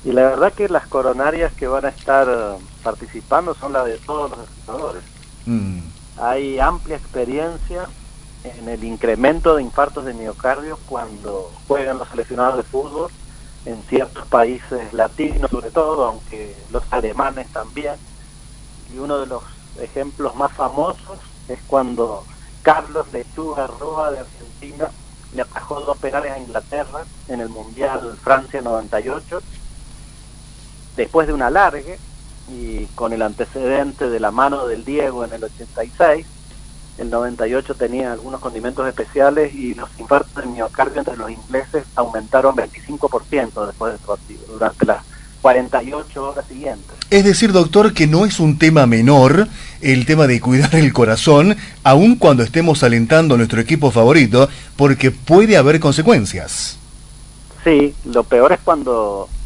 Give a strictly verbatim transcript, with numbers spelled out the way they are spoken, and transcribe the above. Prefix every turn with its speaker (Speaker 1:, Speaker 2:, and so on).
Speaker 1: Y la verdad que las coronarias que van a estar participando son las de todos los jugadores. Mm. Hay amplia experiencia en el incremento de infartos de miocardio cuando juegan los seleccionados de fútbol en ciertos países latinos, sobre todo, aunque los alemanes también. Y uno de los ejemplos más famosos es cuando Carlos Lechuga Roa de Argentina le atajó dos penales a Inglaterra en el Mundial Francia noventa y ocho, después de un alargue y con el antecedente de la mano del Diego en el ochenta y seis. El noventa y ocho tenía algunos condimentos especiales y los infartos de miocardio entre los ingleses aumentaron veinticinco por ciento después del partido, durante las cuarenta y ocho horas siguientes.
Speaker 2: Es decir, doctor, que no es un tema menor el tema de cuidar el corazón, aun cuando estemos alentando a nuestro equipo favorito, porque puede haber consecuencias.
Speaker 1: Sí, lo peor es cuando